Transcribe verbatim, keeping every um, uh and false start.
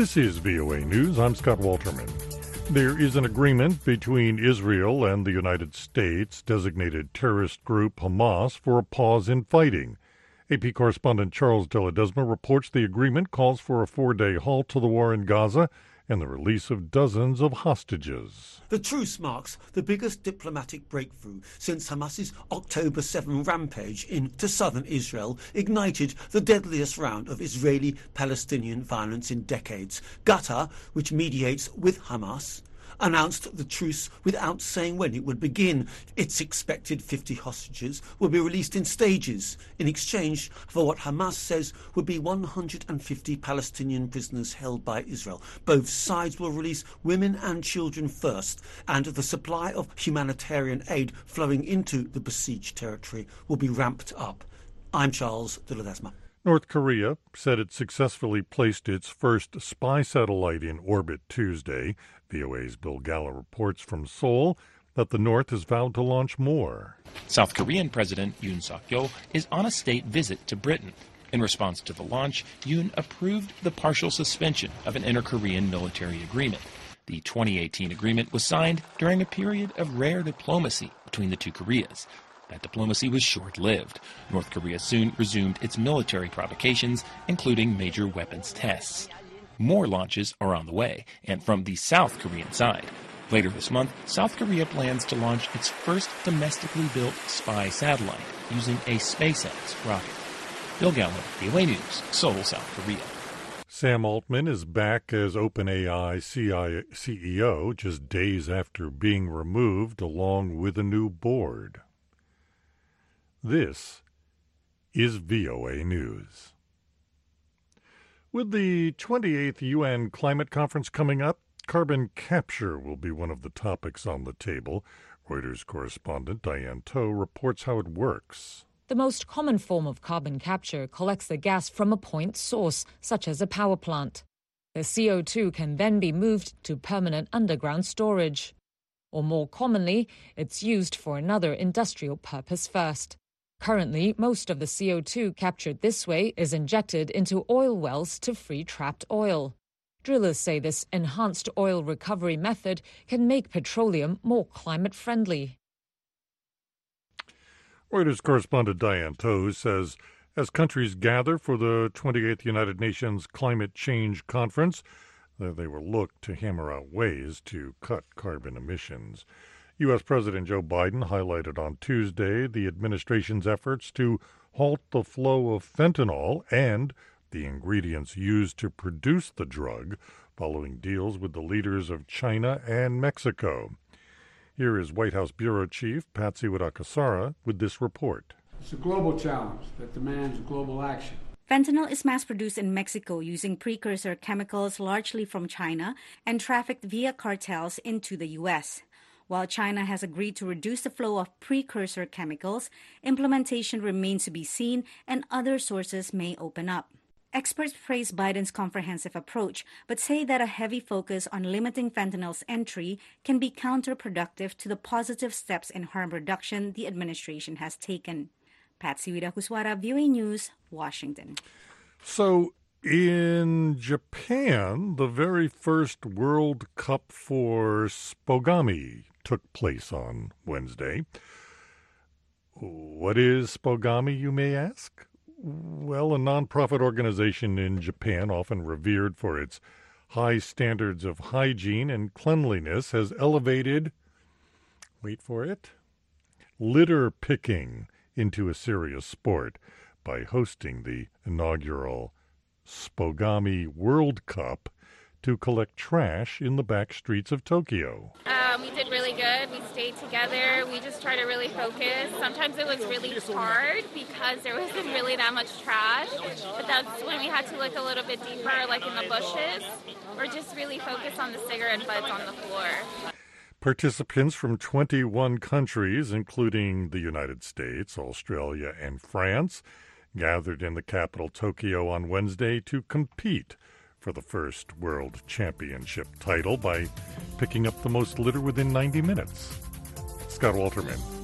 This is V O A News. I'm Scott Walterman. There is an agreement between Israel and the United States designated terrorist group Hamas for a pause in fighting. A P correspondent Charles de Ledesma reports the agreement calls for a four-day halt to the war in Gaza and the release of dozens of hostages. The truce marks the biggest diplomatic breakthrough since Hamas's October seventh rampage into southern Israel ignited the deadliest round of Israeli-Palestinian violence in decades. Qatar, which mediates with Hamas, announced the truce without saying when it would begin. Its expected fifty hostages will be released in stages in exchange for what Hamas says would be one hundred fifty Palestinian prisoners held by Israel. Both sides will release women and children first, and the supply of humanitarian aid flowing into the besieged territory will be ramped up. I'm Charles de Ledesma. North Korea said it successfully placed its first spy satellite in orbit Tuesday. V O A's Bill Gallo reports from Seoul that the North has vowed to launch more. South Korean President Yoon Suk-yeol is on a state visit to Britain. In response to the launch, Yoon approved the partial suspension of an inter-Korean military agreement. The twenty eighteen agreement was signed during a period of rare diplomacy between the two Koreas. That diplomacy was short-lived. North Korea soon resumed its military provocations, including major weapons tests. More launches are on the way, and from the South Korean side. Later this month, South Korea plans to launch its first domestically built spy satellite using a SpaceX rocket. Bill Gallo, V O A News, Seoul, South Korea. Sam Altman is back as OpenAI C E O just days after being removed, along with a new board. This is V O A News. With the twenty-eighth U N Climate Conference coming up, carbon capture will be one of the topics on the table. Reuters correspondent Diane Toh reports how it works. The most common form of carbon capture collects the gas from a point source, such as a power plant. The C O two can then be moved to permanent underground storage. Or more commonly, it's used for another industrial purpose first. Currently, most of the C O two captured this way is injected into oil wells to free trapped oil. Drillers say this enhanced oil recovery method can make petroleum more climate-friendly. Reuters correspondent Diane Toh says as countries gather for the twenty-eighth United Nations Climate Change Conference, they will look to hammer out ways to cut carbon emissions. U S. President Joe Biden highlighted on Tuesday the administration's efforts to halt the flow of fentanyl and the ingredients used to produce the drug, following deals with the leaders of China and Mexico. Here is White House Bureau Chief Patsy Widakuswara with this report. It's a global challenge that demands global action. Fentanyl is mass-produced in Mexico using precursor chemicals largely from China and trafficked via cartels into the U S. While China has agreed to reduce the flow of precursor chemicals, implementation remains to be seen and other sources may open up. Experts praise Biden's comprehensive approach, but say that a heavy focus on limiting fentanyl's entry can be counterproductive to the positive steps in harm reduction the administration has taken. Patsy Widakuswara, V O A News, Washington. So, in Japan, the very first World Cup for Spogami took place on Wednesday. What is Spogami, you may ask? Well, a nonprofit organization in Japan, often revered for its high standards of hygiene and cleanliness, has elevated, wait for it, litter picking into a serious sport by hosting the inaugural Spogami World Cup to collect trash in the back streets of Tokyo. Um, we did really good. We stayed together. We just tried to really focus. Sometimes it was really hard because there wasn't really that much trash, but that's when we had to look a little bit deeper, like in the bushes, or just really focus on the cigarette butts on the floor. Participants from twenty-one countries, including the United States, Australia, and France, gathered in the capital Tokyo on Wednesday to compete for the first World Championship title by picking up the most litter within ninety minutes. Scott Walterman.